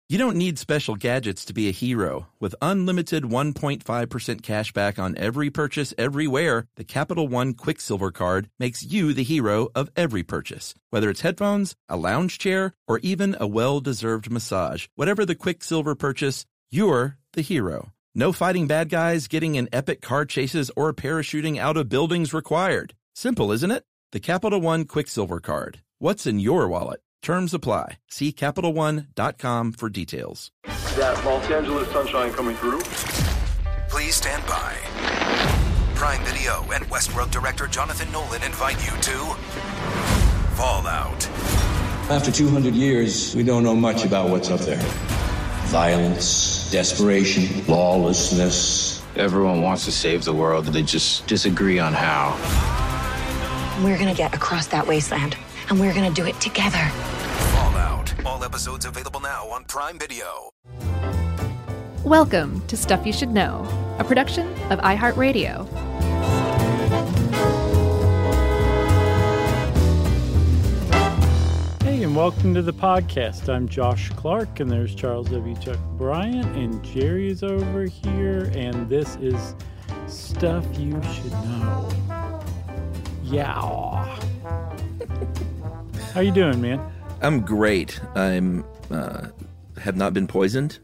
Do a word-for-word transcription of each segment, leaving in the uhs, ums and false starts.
You don't need special gadgets to be a hero. With unlimited one point five percent cash back on every purchase everywhere, the Capital One Quicksilver Card makes you the hero of every purchase. Whether it's headphones, a lounge chair, or even a well-deserved massage, whatever the Quicksilver purchase, you're the hero. No fighting bad guys, getting in epic car chases, or parachuting out of buildings required. Simple, isn't it? The Capital One Quicksilver Card. What's in your wallet? Terms apply. See Capital One dot com for details. That Los Angeles sunshine coming through. Please stand by. Prime Video and Westworld director Jonathan Nolan invite you to Fallout. After two hundred years, we don't know much about what's up there. Violence, desperation, lawlessness. Everyone wants to save the world, they just disagree on how. We're gonna get across that wasteland, and we're gonna do it together. Fallout. All episodes available now on Prime Video. Welcome to Stuff You Should Know, a production of iHeartRadio. Hey, and welcome to the podcast. I'm Josh Clark, and there's Charles W. Chuck Bryant, and Jerry is over here, and this is Stuff You Should Know. Yeah. How you doing, man? I'm great. I'm uh, have not been poisoned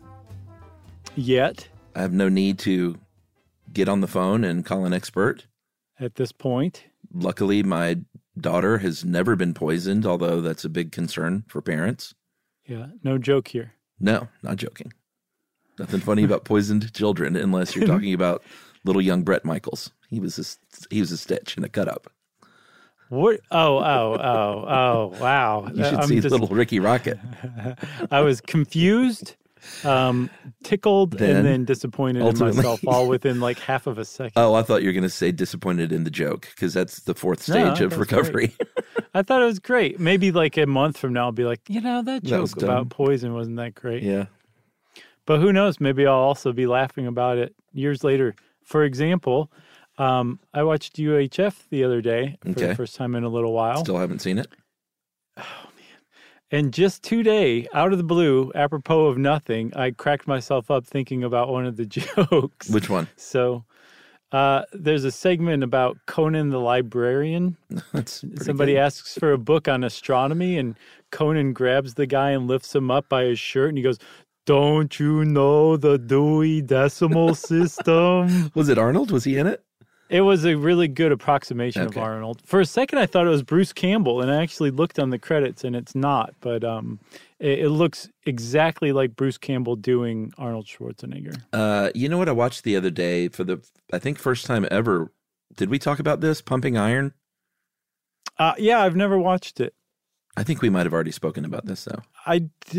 yet. I have no need to get on the phone and call an expert at this point. Luckily, my daughter has never been poisoned, although that's a big concern for parents. Yeah, no joke here. No, not joking. Nothing funny about poisoned children, unless you're talking about little young Bret Michaels. He was a, he was a stitch and a cut up. What? Oh, oh, oh, oh, wow. You should I'm see just, little Ricky Rocket. I was confused, um, tickled, then, and then disappointed in myself all within like half of a second. Oh, I thought you were going to say disappointed in the joke, because that's the fourth stage no, of recovery. I thought it was great. Maybe like a month from now, I'll be like, you know, that joke that about poison wasn't that great. Yeah. But who knows? Maybe I'll also be laughing about it years later. For example, um, I watched U H F the other day for okay. the first time in a little while. Still haven't seen it. Oh, man. And just today, out of the blue, apropos of nothing, I cracked myself up thinking about one of the jokes. Which one? So uh, there's a segment about Conan the Librarian. That's Somebody good. asks for a book on astronomy, and Conan grabs the guy and lifts him up by his shirt, and he goes, "Don't you know the Dewey Decimal System?" Was it Arnold? Was he in it? It was a really good approximation okay. of Arnold. For a second, I thought it was Bruce Campbell, and I actually looked on the credits, and it's not. But um, it, it looks exactly like Bruce Campbell doing Arnold Schwarzenegger. Uh, you know what I watched the other day for the, I think, first time ever? Did we talk about this? Pumping Iron? Uh, yeah, I've never watched it. I think we might have already spoken about this, though. I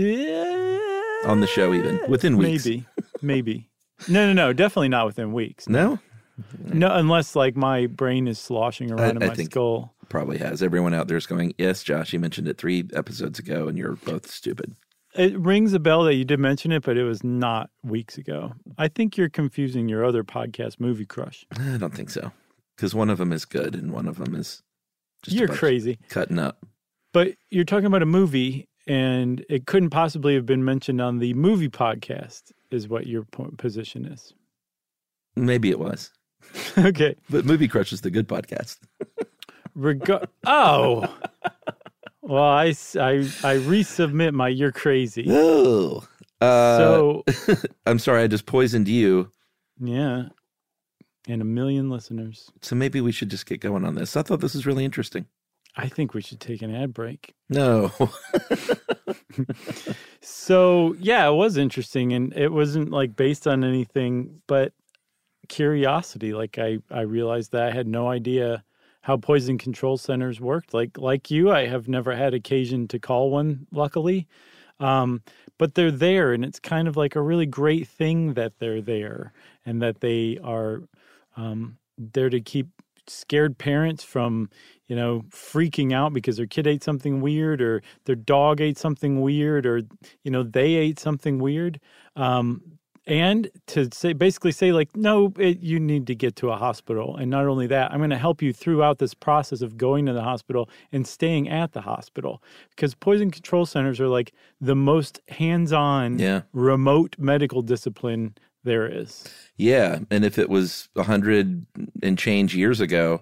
did. On the show, even. Within weeks. Maybe. Maybe. No, no, no. Definitely not within weeks. No? No, unless like my brain is sloshing around I, in I my think skull. Probably has. Everyone out there is going, yes, Josh, you mentioned it three episodes ago, and you're both stupid. It rings a bell that you did mention it, but it was not weeks ago. I think you're confusing your other podcast, Movie Crush. I don't think so. Because one of them is good, and one of them is just You're crazy. Cutting up. But you're talking about a movie, and it couldn't possibly have been mentioned on the movie podcast, is what your position is. Maybe it was. Okay. But Movie Crush is the good podcast. Reg- oh. Well, I, I, I resubmit my You're Crazy. Oh. Uh, so. I'm sorry, I just poisoned you. Yeah. And a million listeners. So maybe we should just get going on this. I thought this was really interesting. I think we should take an ad break. No. So, yeah, it was interesting. And it wasn't like based on anything but curiosity. Like I, I realized that I had no idea how poison control centers worked. Like like you, I have never had occasion to call one, luckily. Um, but they're there, and it's kind of like a really great thing that they're there and that they are um, there to keep scared parents from, you know, freaking out because their kid ate something weird or their dog ate something weird or, you know, they ate something weird. Um, and to say basically say like, no, it, you need to get to a hospital. And not only that, I'm going to help you throughout this process of going to the hospital and staying at the hospital, because poison control centers are like the most hands-on, Yeah. remote medical discipline there is. Yeah, and if it was a hundred and change years ago,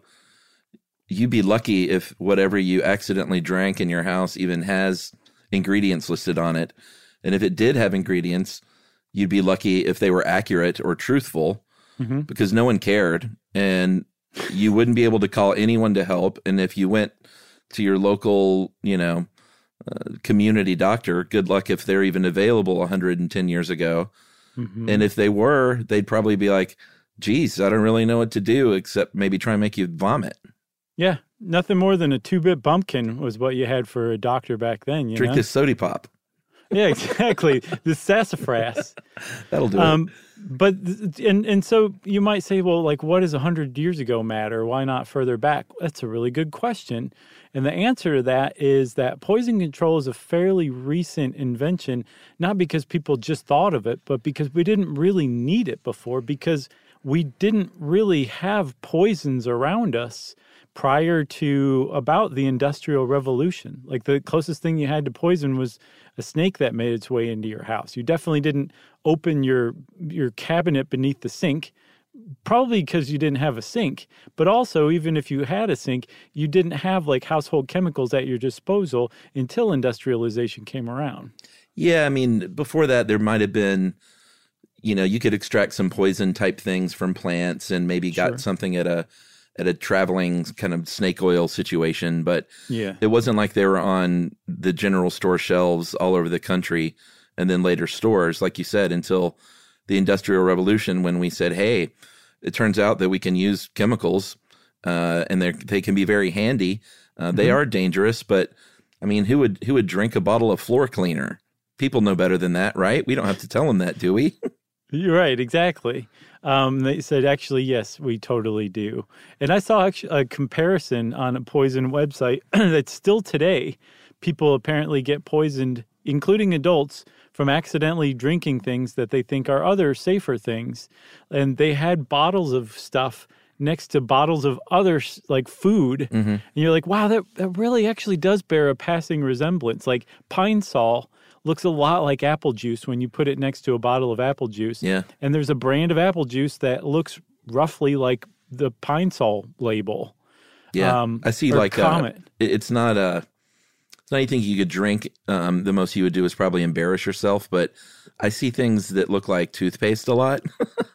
you'd be lucky if whatever you accidentally drank in your house even has ingredients listed on it. And if it did have ingredients, you'd be lucky if they were accurate or truthful, mm-hmm. because no one cared, and you wouldn't be able to call anyone to help. And if you went to your local, you know, uh, community doctor, good luck if they're even available one hundred ten years ago. Mm-hmm. And if they were, they'd probably be like, geez, I don't really know what to do except maybe try and make you vomit. Yeah, nothing more than a two-bit bumpkin was what you had for a doctor back then. You Drink know? this sody pop. Yeah, exactly. The sassafras. That'll do um, it. But, and and so you might say, well, like, what does one hundred years ago matter? Why not further back? That's a really good question. And the answer to that is that poison control is a fairly recent invention, not because people just thought of it, but because we didn't really need it before, because we didn't really have poisons around us prior to about the Industrial Revolution. Like, the closest thing you had to poison was a snake that made its way into your house. You definitely didn't open your your cabinet beneath the sink, probably because you didn't have a sink. But also, even if you had a sink, you didn't have like household chemicals at your disposal until industrialization came around. Yeah, I mean, before that, there might have been, you know, you could extract some poison type things from plants and maybe got Sure. something at a at a traveling kind of snake oil situation, but Yeah. it wasn't like they were on the general store shelves all over the country and then later stores, like you said, until the Industrial Revolution, when we said, hey, it turns out that we can use chemicals uh, and they they can be very handy. Uh, they Mm-hmm. are dangerous, but I mean, who would who would drink a bottle of floor cleaner? People know better than that, right? We don't have to tell them that, do we? You're right, exactly. Um, they said, actually, yes, we totally do. And I saw actually a comparison on a poison website that still today, people apparently get poisoned, including adults, from accidentally drinking things that they think are other safer things. And they had bottles of stuff next to bottles of other, like, food. Mm-hmm. And you're like, wow, that, that really actually does bear a passing resemblance. Like, Pine Sol looks a lot like apple juice when you put it next to a bottle of apple juice. Yeah. And there's a brand of apple juice that looks roughly like the Pine Sol label. Yeah, Um, I see. or Like, uh, Comet. it- it's not a, it's not anything you could drink. Um, the most you would do is probably embarrass yourself. But I see things that look like toothpaste a lot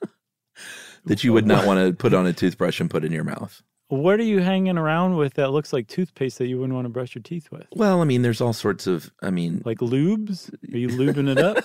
that you would not want to put on a toothbrush and put in your mouth. What are you hanging around with that looks like toothpaste that you wouldn't want to brush your teeth with? Well, I mean, there's all sorts of. I mean, Like lubes? Are you lubing it up?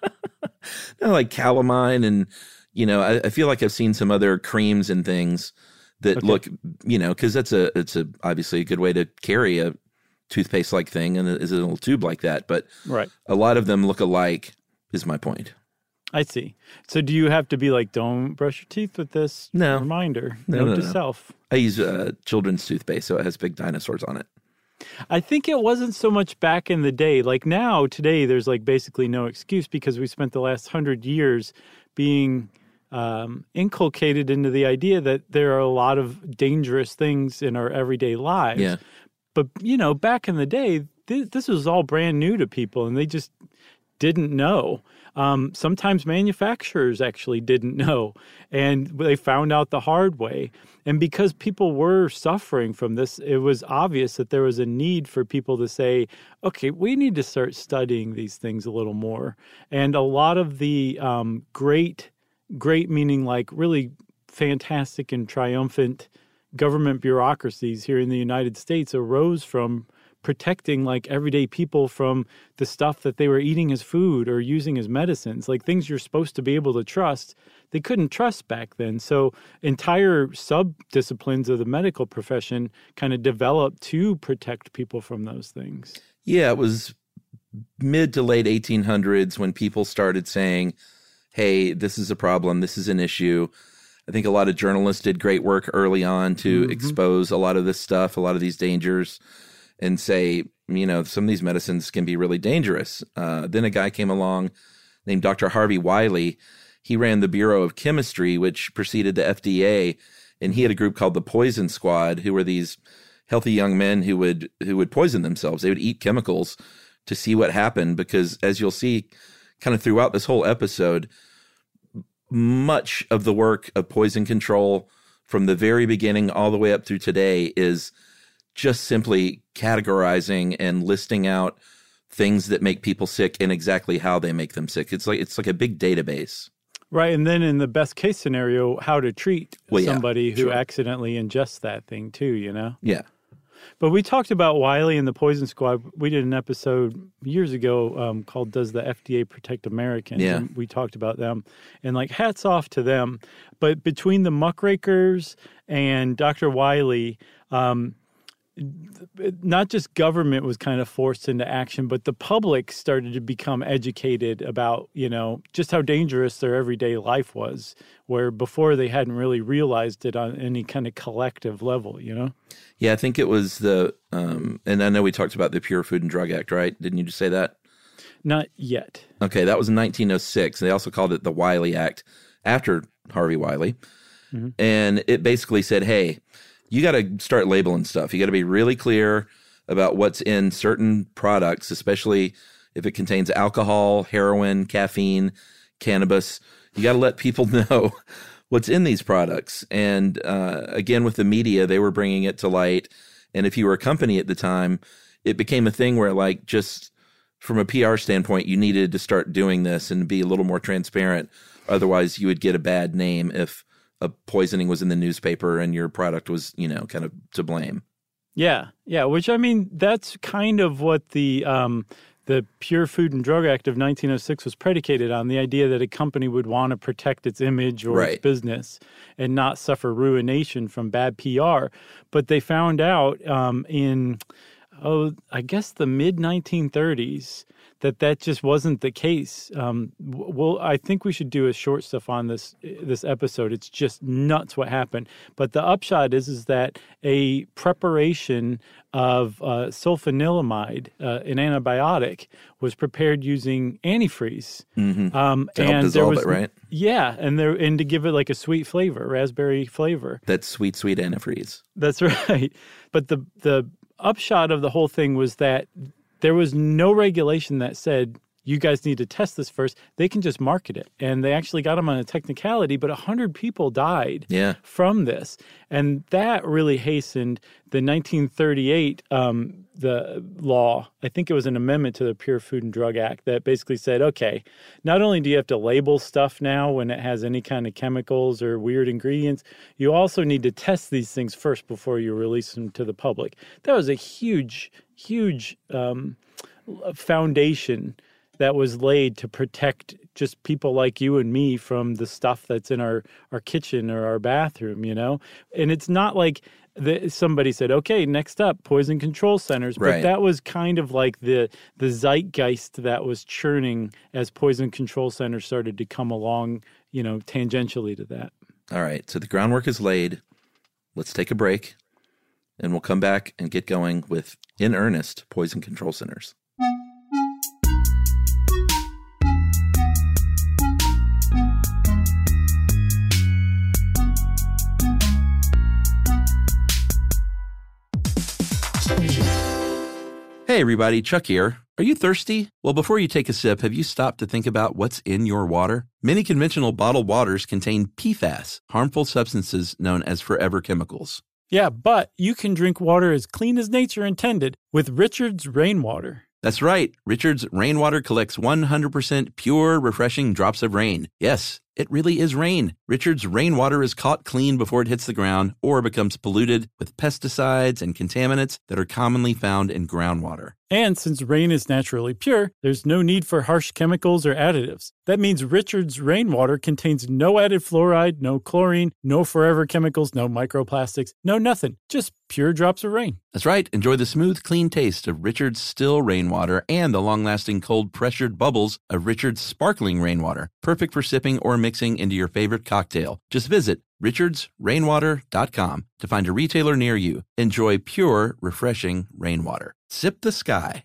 no, like calamine, and you know, I, I feel like I've seen some other creams and things that Okay. look, you know, because that's a it's a obviously a good way to carry a toothpaste like thing, and is a little tube like that. But Right. a lot of them look alike. Is my point. I see. So do you have to be like, don't brush your teeth with this No. reminder? No, Note no, to no. self. I use uh, children's toothpaste, so it has big dinosaurs on it. I think it wasn't so much back in the day. Like now, today, there's like basically no excuse because we spent the last hundred years being um, inculcated into the idea that there are a lot of dangerous things in our everyday lives. Yeah. But, you know, back in the day, th- this was all brand new to people and they just didn't know. Um, sometimes manufacturers actually didn't know, and they found out the hard way. And because people were suffering from this, it was obvious that there was a need for people to say, okay, we need to start studying these things a little more. And a lot of the um, great, great meaning like really fantastic and triumphant government bureaucracies here in the United States arose from protecting like everyday people from the stuff that they were eating as food or using as medicines, like things you're supposed to be able to trust. They couldn't trust back then. So entire sub-disciplines of the medical profession kind of developed to protect people from those things. Yeah, it was mid to late eighteen hundreds when people started saying, hey, this is a problem, this is an issue. I think a lot of journalists did great work early on to Mm-hmm. expose a lot of this stuff, a lot of these dangers, and say, you know, some of these medicines can be really dangerous. Uh, then a guy came along named Doctor Harvey Wiley, he ran the Bureau of Chemistry, which preceded the F D A, and he had a group called the Poison Squad, who were these healthy young men who would who would poison themselves. They would eat chemicals to see what happened, because as you'll see kind of throughout this whole episode, much of the work of poison control from the very beginning all the way up through today is just simply categorizing and listing out things that make people sick and exactly how they make them sick. It's like it's like a big database. Right. And then in the best case scenario, how to treat well, yeah, somebody who sure. accidentally ingests that thing too, you know? Yeah. But we talked about Wiley and the Poison Squad. We did an episode years ago um, called Does the F D A Protect Americans? Yeah. And we talked about them. And like hats off to them. But between the muckrakers and Doctor Wiley, um, not just government was kind of forced into action, but the public started to become educated about, you know, just how dangerous their everyday life was, where before they hadn't really realized it on any kind of collective level, you know? Yeah, I think it was the, um, and I know we talked about the Pure Food and Drug Act, right? Didn't you just say that? Not yet. Okay, that was in nineteen oh six. They also called it the Wiley Act after Harvey Wiley. Mm-hmm. And it basically said, hey, you got to start labeling stuff. You got to be really clear about what's in certain products, especially if it contains alcohol, heroin, caffeine, cannabis. You got to let people know what's in these products. And uh, again, with the media, they were bringing it to light. And if you were a company at the time, it became a thing where, like, just from a P R standpoint, you needed to start doing this and be a little more transparent. Otherwise, you would get a bad name if a poisoning was in the newspaper and your product was, you know, kind of to blame. Yeah. Yeah. Which, I mean, that's kind of what the um, the Pure Food and Drug Act of nineteen oh six was predicated on, the idea that a company would want to protect its image or right. its business and not suffer ruination from bad P R. But they found out um, in, oh, I guess the mid nineteen thirties that that just wasn't the case. Um, well, I think we should do a short stuff on this this episode. It's just nuts what happened. But the upshot is is that a preparation of uh, sulfanilamide, uh, an antibiotic, was prepared using antifreeze. Mm-hmm. Um, to help and dissolve there was, it, right? Yeah, and there and to give it like a sweet flavor, raspberry flavor. That's sweet, sweet antifreeze. That's right. But the the upshot of the whole thing was that there was no regulation that said, you guys need to test this first. They can just market it. And they actually got them on a technicality, but one hundred people died yeah. from this. And that really hastened the nineteen thirty-eight um, the law. I think it was an amendment to the Pure Food and Drug Act that basically said, okay, not only do you have to label stuff now when it has any kind of chemicals or weird ingredients, you also need to test these things first before you release them to the public. That was a huge, huge um, foundation that was laid to protect just people like you and me from the stuff that's in our, our kitchen or our bathroom, you know? And it's not like the, somebody said, okay, next up, poison control centers. But right. that was kind of like the the zeitgeist that was churning as poison control centers started to come along, you know, tangentially to that. All right, so the groundwork is laid. Let's take a break, and we'll come back and get going with, in earnest, poison control centers. Hey everybody, Chuck here. Are you thirsty? Well, before you take a sip, have you stopped to think about what's in your water? Many conventional bottled waters contain P FAS, harmful substances known as forever chemicals. Yeah, but you can drink water as clean as nature intended with Richard's Rainwater. That's right. Richard's Rainwater collects one hundred percent pure, refreshing drops of rain. Yes, it really is rain. Richard's Rainwater is caught clean before it hits the ground or becomes polluted with pesticides and contaminants that are commonly found in groundwater. And since rain is naturally pure, there's no need for harsh chemicals or additives. That means Richard's Rainwater contains no added fluoride, no chlorine, no forever chemicals, no microplastics, no nothing. Just pure drops of rain. That's right. Enjoy the smooth, clean taste of Richard's still rainwater and the long-lasting cold pressured bubbles of Richard's sparkling rainwater. Perfect for sipping or mixing into your favorite cocktail. Just visit richards rainwater dot com to find a retailer near you. Enjoy pure, refreshing rainwater. Sip the sky.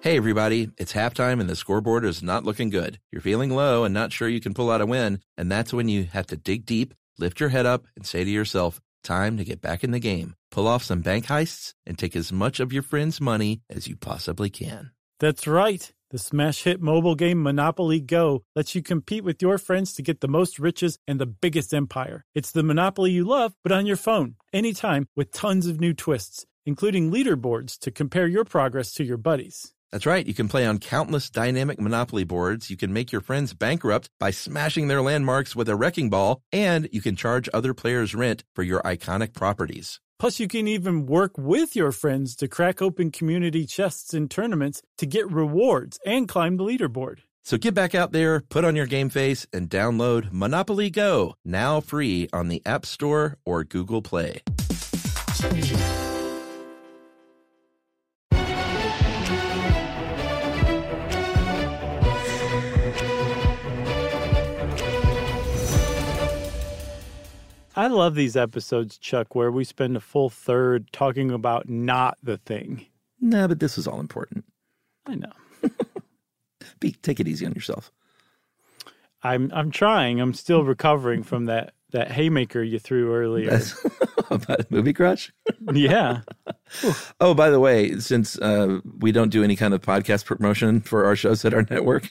Hey, everybody, it's halftime and the scoreboard is not looking good. You're feeling low and not sure you can pull out a win, and that's when you have to dig deep, lift your head up, and say to yourself, time to get back in the game. Pull off some bank heists and take as much of your friends' money as you possibly can. That's right. The smash hit mobile game Monopoly Go lets you compete with your friends to get the most riches and the biggest empire. It's the Monopoly you love, but on your phone, anytime, with tons of new twists, including leaderboards to compare your progress to your buddies. That's right. You can play on countless dynamic Monopoly boards. You can make your friends bankrupt by smashing their landmarks with a wrecking ball, and you can charge other players rent for your iconic properties. Plus, you can even work with your friends to crack open community chests in tournaments to get rewards and climb the leaderboard. So get back out there, put on your game face, and download Monopoly Go, now free on the App Store or Google Play. I love these episodes, Chuck, where we spend a full third talking about not the thing. Nah, but this is all important. I know. Be, take it easy on yourself. I'm I'm trying. I'm still recovering from that, that haymaker you threw earlier. That's about Movie Crush? Yeah. Oh, by the way, since uh, we don't do any kind of podcast promotion for our shows at our network,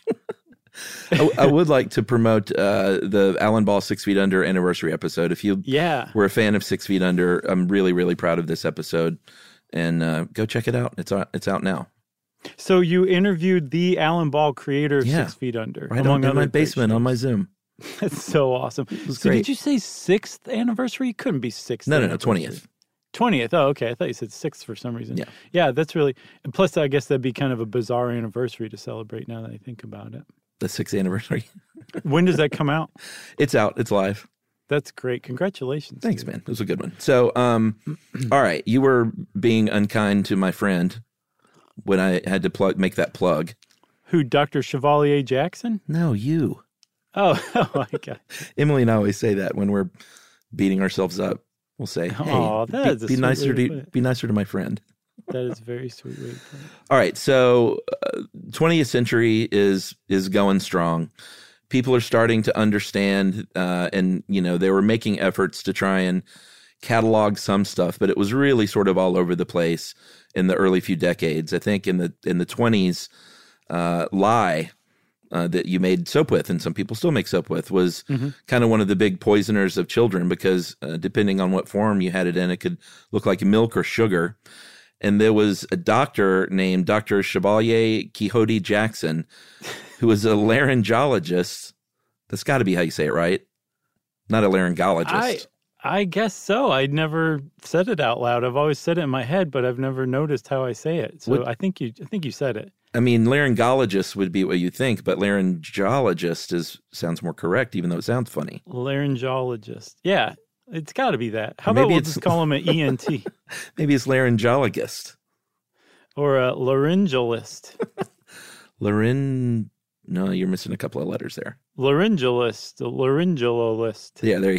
I, I would like to promote uh, the Alan Ball Six Feet Under anniversary episode. If you yeah. were a fan of Six Feet Under, I'm really, really proud of this episode. And uh, go check it out. It's out, it's out now. So you interviewed the Alan Ball creator of yeah. Six Feet Under. Right on, in my basement on my Zoom. That's so awesome. It was so great. did you say sixth anniversary? It couldn't be sixth. No, no, no, twentieth. twentieth. Oh, okay. I thought you said sixth for some reason. Yeah. Yeah, that's really, and plus I guess that'd be kind of a bizarre anniversary to celebrate now that I think about it. The sixth anniversary. When does that come out? It's out. It's live. That's great. Congratulations. Thanks, dude. man. It was a good one. So, um, all right. You were being unkind to my friend when I had to plug, make that plug. Who, Doctor Chevalier Jackson? No, you. Oh, oh my God. Emily and I always say that when we're beating ourselves up. We'll say, hey, oh, that is be, a be nicer to, to be nicer to my friend. That is a very sweet way to put it. All right. So, uh, twentieth century is is going strong. People are starting to understand, uh, and, you know, they were making efforts to try and catalog some stuff, but it was really sort of all over the place in the early few decades. I think in the in the twenties, uh, lye uh, that you made soap with, and some people still make soap with, was mm-hmm. kind of one of the big poisoners of children because uh, depending on what form you had it in, it could look like milk or sugar. And there was a doctor named Doctor Chevalier Quixote Jackson, who was a laryngologist. That's got to be how you say it, right? Not a laryngologist. I, I guess so. I never said it out loud. I've always said it in my head, but I've never noticed how I say it. So what, I think you, I think you said it. I mean, laryngologist would be what you think, but laryngologist is sounds more correct, even though it sounds funny. Laryngologist, yeah. It's got to be that. How Maybe about we'll it's, just call him an E N T? Maybe it's laryngologist. Or a laryngalist. Laryn... No, you're missing a couple of letters there. Laryngalist. A laryngalist. Yeah, there you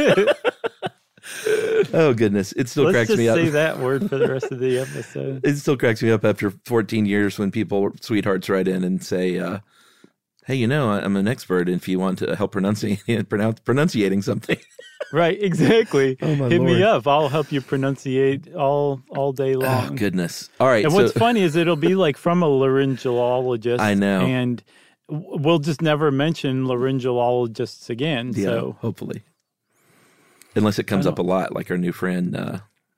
go. Oh, goodness. It still Let's cracks me up. Let's just say that word for the rest of the episode. It still cracks me up after fourteen years when people, sweethearts, write in and say, uh, hey, you know, I'm an expert if you want to help pronunciate, pronounce, pronunciating something. Right, exactly. Oh, my Hit Lord. me up. I'll help you pronunciate all all day long. Oh, goodness. All right. And so, what's funny is it'll be like from a laryngologist. I know. And we'll just never mention laryngologists again. Yeah, so hopefully. Unless it comes up a lot, like our new friend, uh,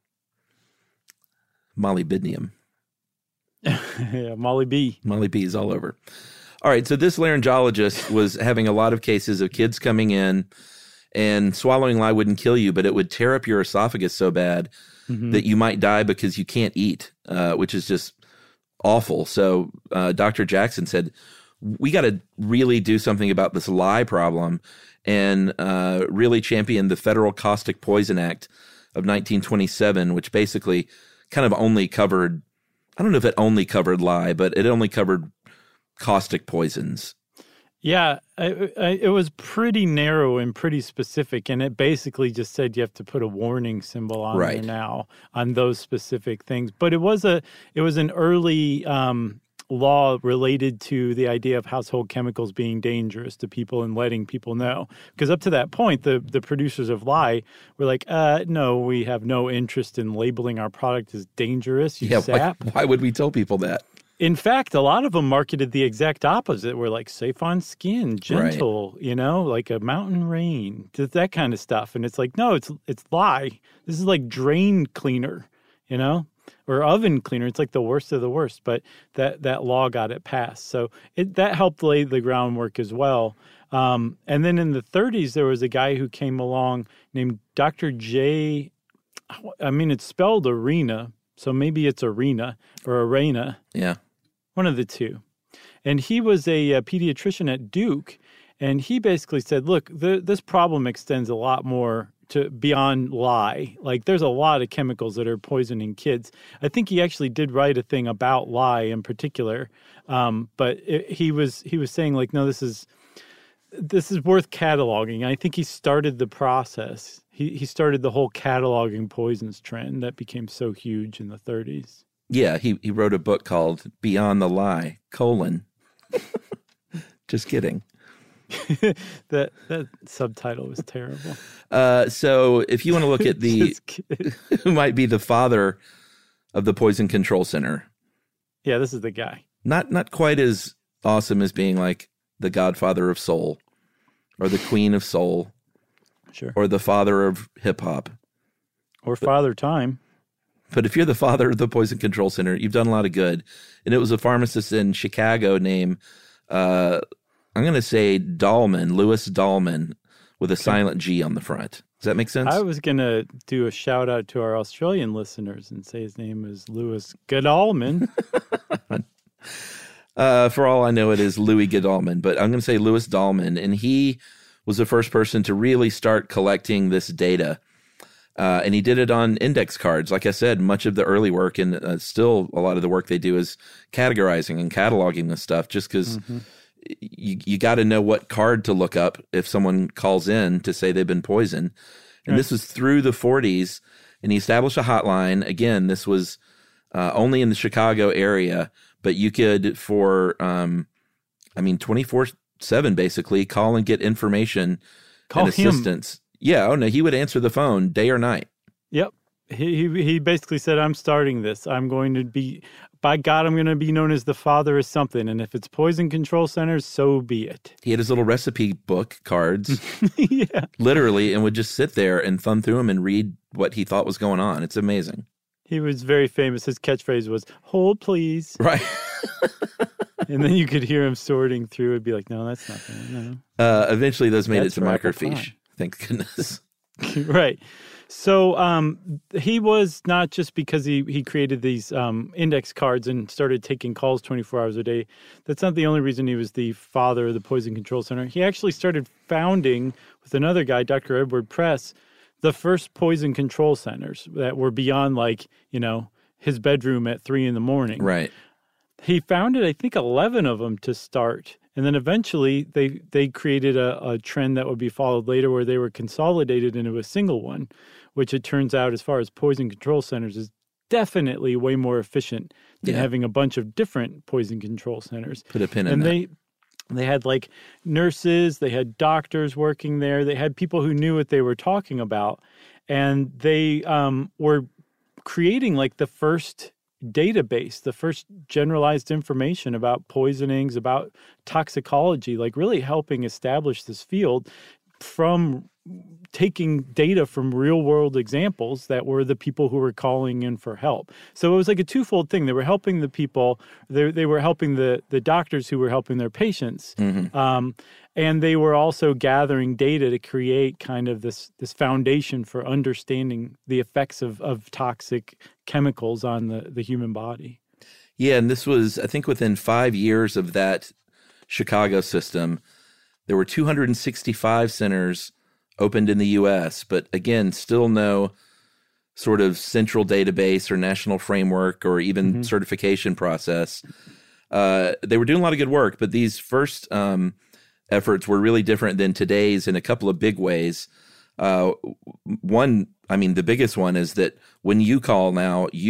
Molly Bidniam. Yeah, Molly B. Molly B is all over. All right. So this laryngologist was having a lot of cases of kids coming in, and swallowing lye wouldn't kill you, but it would tear up your esophagus so bad mm-hmm. that you might die because you can't eat, uh, which is just awful. So uh, Doctor Jackson said, we got to really do something about this lye problem, and uh, really champion the Federal Caustic Poison Act of nineteen twenty-seven, which basically kind of only covered, I don't know if it only covered lye, but it only covered caustic poisons. Yeah, I, I, it was pretty narrow and pretty specific, and it basically just said you have to put a warning symbol on right. there now on those specific things. But it was a it was an early um, law related to the idea of household chemicals being dangerous to people and letting people know. Because up to that point, the, the producers of lye were like, uh, no, we have no interest in labeling our product as dangerous, you yeah, sap. Why, why would we tell people that? In fact, a lot of them marketed the exact opposite. We're like safe on skin, gentle, right. you know, like a mountain rain, that kind of stuff. And it's like, no, it's it's lye. This is like drain cleaner, you know? Or oven cleaner. It's like the worst of the worst, but that, that law got it passed. So it, that helped lay the groundwork as well. Um, and then in the thirties, there was a guy who came along named Doctor J. I mean, it's spelled Arena, so maybe it's Arena or Arena. Yeah. One of the two. And he was a, a pediatrician at Duke, and he basically said, look, the, this problem extends a lot more to beyond lye. Like there's a lot of chemicals that are poisoning kids. I think he actually did write a thing about lye in particular. Um, but it, he was he was saying like, no, this is this is worth cataloging. I think he started the process. He he started the whole cataloging poisons trend that became so huge in the thirties. Yeah, he he wrote a book called Beyond the Lie, colon. Just kidding. that that subtitle was terrible. Uh, so if you want to look at the who might be the father of the Poison Control Center. Yeah, this is the guy. Not not quite as awesome as being like the godfather of soul or the queen of soul. Sure. Or the father of hip hop. Or Father Time. But if you're the father of the Poison Control Center, you've done a lot of good. And it was a pharmacist in Chicago named uh I'm going to say Dahlman, Louis Dahlman, with a okay. silent G on the front. Does that make sense? I was going to do a shout out to our Australian listeners and say his name is Louis Godalman. uh, for all I know, it is Louis Godalman, but I'm going to say Louis Dahlman. And he was the first person to really start collecting this data. Uh, and he did it on index cards. Like I said, much of the early work and uh, still a lot of the work they do is categorizing and cataloging this stuff just because mm-hmm. you, you got to know what card to look up if someone calls in to say they've been poisoned. And right. this was through the forties, and he established a hotline. Again, this was uh, only in the Chicago area, but you could, for, um, I mean, twenty-four seven basically, call and get information call and assistance. Him. Yeah, oh no, he would answer the phone day or night. Yep. He, he he basically said, I'm starting this. I'm going to be, by God, I'm going to be known as the father of something. And if it's Poison Control Centers, so be it. He had his little recipe book cards, yeah, literally, and would just sit there and thumb through them and read what he thought was going on. It's amazing. He was very famous. His catchphrase was, hold, please. Right. And then you could hear him sorting through. It'd be like, no, that's not going no. Uh, eventually, those made that's it to microfiche. Thank goodness. Right. So um, he was not just because he, he created these um, index cards and started taking calls twenty-four hours a day. That's not the only reason he was the father of the Poison Control Center. He actually started founding, with another guy, Doctor Edward Press, the first poison control centers that were beyond, like, you know, his bedroom at three in the morning. Right. He founded, I think, eleven of them to start. And then eventually they they created a, a trend that would be followed later where they were consolidated into a single one, which it turns out, as far as poison control centers, is definitely way more efficient than yeah. having a bunch of different poison control centers. Put a pin in and that. they they had like nurses, they had doctors working there, they had people who knew what they were talking about, and they um, were creating like the first database, the first generalized information about poisonings, about toxicology, like really helping establish this field from taking data from real world examples that were the people who were calling in for help. So it was like a twofold thing. They were helping the people, they, they were helping the, the doctors who were helping their patients. Mm-hmm. Um, and they were also gathering data to create kind of this this foundation for understanding the effects of, of toxic chemicals on the, the human body. Yeah, and this was, I think, within five years of that Chicago system, there were two hundred sixty-five centers opened in the U S, but again, still no sort of central database or national framework or even mm-hmm. certification process. Uh, they were doing a lot of good work, but these first um, efforts were really different than today's in a couple of big ways. Uh, one, I mean, the biggest one is that when you call now, you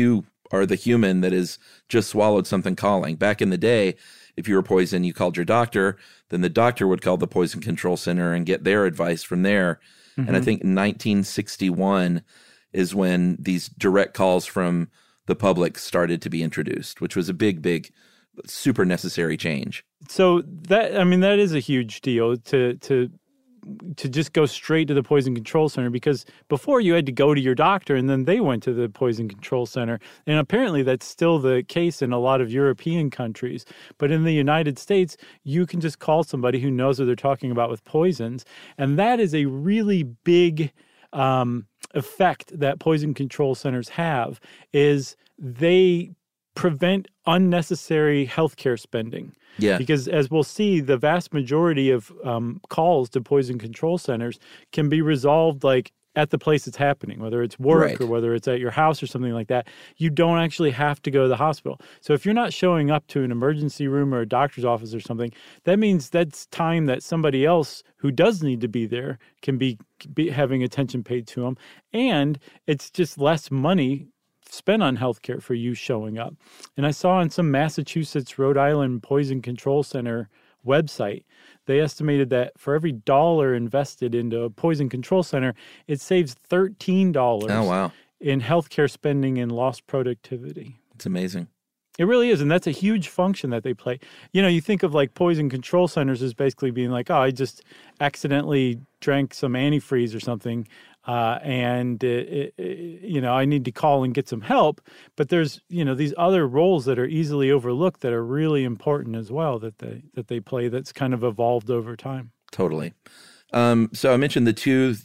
are the human that has just swallowed something calling. Back in the day, if you were poisoned, you called your doctor, then the doctor would call the poison control center and get their advice from there. Mm-hmm. And I think nineteen sixty-one is when these direct calls from the public started to be introduced, which was a big, big, super necessary change. So that, I mean, that is a huge deal to to to just go straight to the poison control center, because before you had to go to your doctor and then they went to the poison control center. And apparently that's still the case in a lot of European countries. But in the United States, you can just call somebody who knows what they're talking about with poisons. And that is a really big um, effect that poison control centers have, is they prevent unnecessary healthcare spending. Yeah. Because as we'll see, the vast majority of um, calls to poison control centers can be resolved like at the place it's happening, whether it's work right. or whether it's at your house or something like that. You don't actually have to go to the hospital. So if you're not showing up to an emergency room or a doctor's office or something, that means that's time that somebody else who does need to be there can be, be having attention paid to them. And it's just less money spent on healthcare for you showing up. And I saw on some Massachusetts, Rhode Island Poison Control Center website, they estimated that for every dollar invested into a poison control center, it saves thirteen dollars oh, wow. in healthcare spending and lost productivity. It's amazing. It really is. And that's a huge function that they play. You know, you think of like poison control centers as basically being like, oh, I just accidentally drank some antifreeze or something. Uh, and, it, it, you know, I need to call and get some help. But there's, you know, these other roles that are easily overlooked that are really important as well that they, that they play that's kind of evolved over time. Totally. Um, so I mentioned the two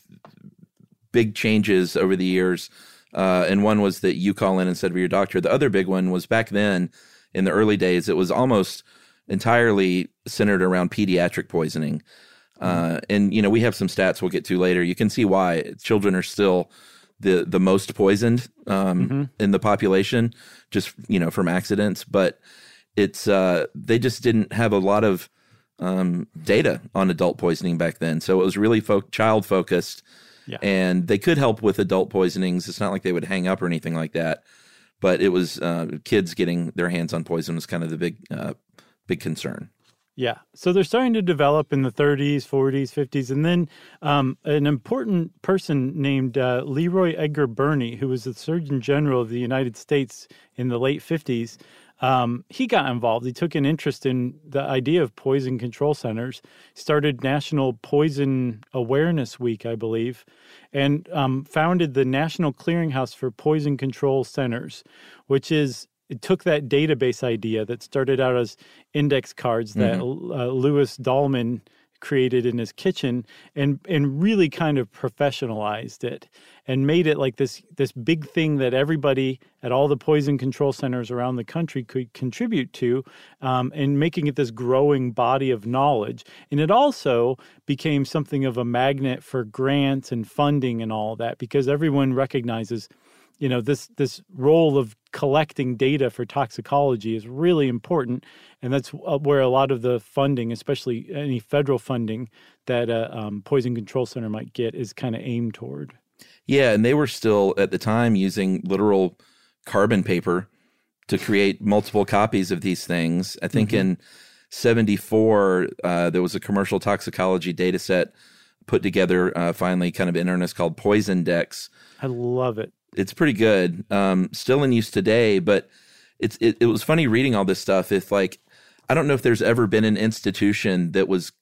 big changes over the years. Uh, and one was that you call in instead of your doctor. The other big one was back then in the early days, it was almost entirely centered around pediatric poisoning. Uh, and, you know, we have some stats we'll get to later. You can see why children are still the, the most poisoned um, mm-hmm. in the population, just, you know, from accidents. But it's uh, they just didn't have a lot of um, data on adult poisoning back then. So it was really fo- child focused. Yeah. And they could help with adult poisonings. It's not like they would hang up or anything like that. But it was uh, kids getting their hands on poison was kind of the big, uh, big concern. Yeah. So they're starting to develop in the thirties, forties, fifties. And then um, an important person named uh, Leroy Edgar Burney, who was the Surgeon General of the United States in the late fifties, um, he got involved. He took an interest in the idea of poison control centers, started National Poison Awareness Week, I believe, and um, founded the National Clearinghouse for Poison Control Centers, which is it took that database idea that started out as index cards that mm-hmm. uh, Louis Dahlman created in his kitchen and and really kind of professionalized it and made it like this this big thing that everybody at all the poison control centers around the country could contribute to, um, and making it this growing body of knowledge. And it also became something of a magnet for grants and funding and all that, because everyone recognizes, you know, this this role of collecting data for toxicology is really important, and that's where a lot of the funding, especially any federal funding that a um, poison control center might get, is kind of aimed toward. Yeah, and they were still at the time using literal carbon paper to create multiple copies of these things. I think mm-hmm. in seventy-four, uh, there was a commercial toxicology data set put together uh, finally kind of in earnest called Poisondex. I love it. It's pretty good. Um, still in use today, but it's it, it was funny reading all this stuff. If like, I don't know if there's ever been an institution that was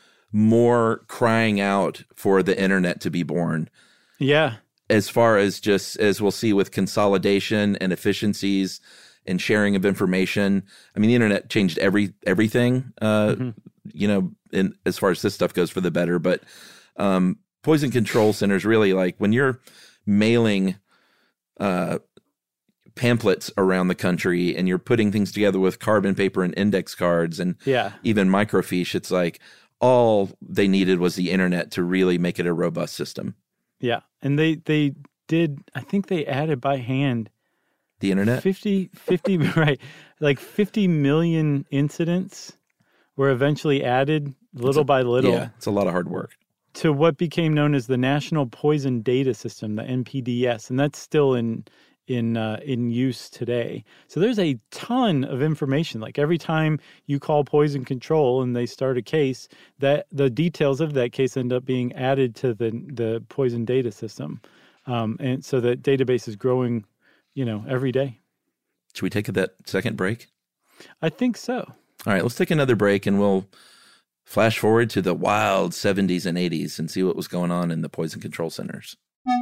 more crying out for the internet to be born. Yeah. As far as just, as we'll see with consolidation and efficiencies and sharing of information. I mean, the internet changed every everything, uh, mm-hmm. you know, in, as far as this stuff goes for the better. But um, poison control centers really, like when you're mailing uh, pamphlets around the country and you're putting things together with carbon paper and index cards and yeah. even microfiche, it's like all they needed was the internet to really make it a robust system. Yeah. And they, they did, I think they added by hand the internet? fifty, fifty right. Like fifty million incidents were eventually added little a, by little. Yeah, it's a lot of hard work. To what became known as the National Poison Data System, the N P D S. And that's still in in uh, in use today. So there's a ton of information. Like every time you call poison control and they start a case, that the details of that case end up being added to the the poison data system, um, and so that database is growing, you know, every day. Should we take that second break? I think so. All right, let's take another break and we'll flash forward to the wild seventies and eighties and see what was going on in the poison control centers.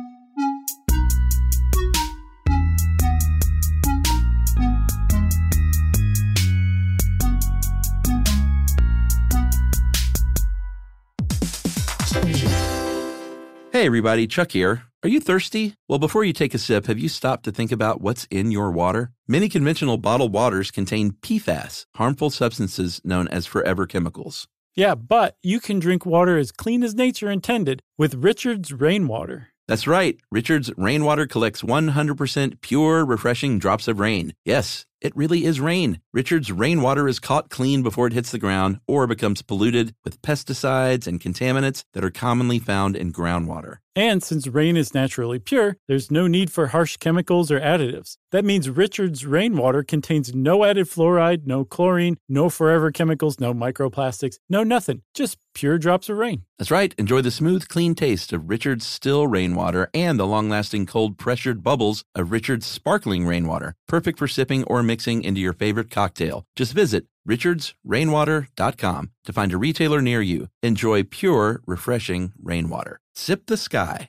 Hey everybody, Chuck here. Are you thirsty? Well, before you take a sip, have you stopped to think about what's in your water? Many conventional bottled waters contain P FAS, harmful substances known as forever chemicals. Yeah, but you can drink water as clean as nature intended with Richard's Rainwater. That's right. Richard's Rainwater collects one hundred percent pure, refreshing drops of rain. Yes, it really is rain. Richard's Rainwater is caught clean before it hits the ground or becomes polluted with pesticides and contaminants that are commonly found in groundwater. And since rain is naturally pure, there's no need for harsh chemicals or additives. That means Richard's Rainwater contains no added fluoride, no chlorine, no forever chemicals, no microplastics, no nothing. Just pure drops of rain. That's right. Enjoy the smooth, clean taste of Richard's still rainwater and the long-lasting cold pressured bubbles of Richard's sparkling rainwater. Perfect for sipping or mixing into your favorite cocktail. Just visit richards rainwater dot com to find a retailer near you. Enjoy pure, refreshing rainwater. Sip the sky.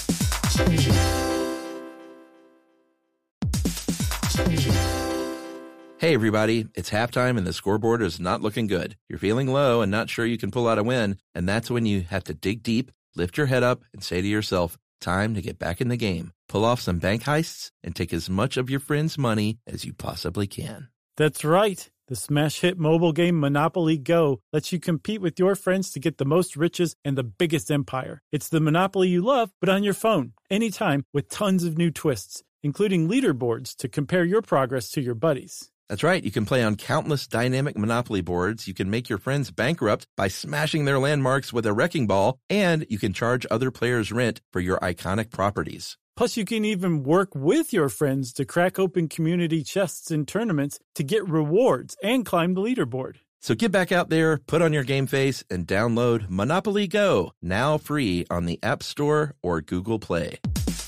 Hey everybody, it's halftime and the scoreboard is not looking good. You're feeling low and not sure you can pull out a win, and that's when you have to dig deep, lift your head up, and say to yourself, time to get back in the game. Pull off some bank heists and take as much of your friends' money as you possibly can. That's right. The smash hit mobile game Monopoly Go lets you compete with your friends to get the most riches and the biggest empire. It's the Monopoly you love, but on your phone, anytime, with tons of new twists, including leaderboards to compare your progress to your buddies. That's right. You can play on countless dynamic Monopoly boards. You can make your friends bankrupt by smashing their landmarks with a wrecking ball, and you can charge other players rent for your iconic properties. Plus, you can even work with your friends to crack open community chests in tournaments to get rewards and climb the leaderboard. So get back out there, put on your game face, and download Monopoly Go, now free on the App Store or Google Play.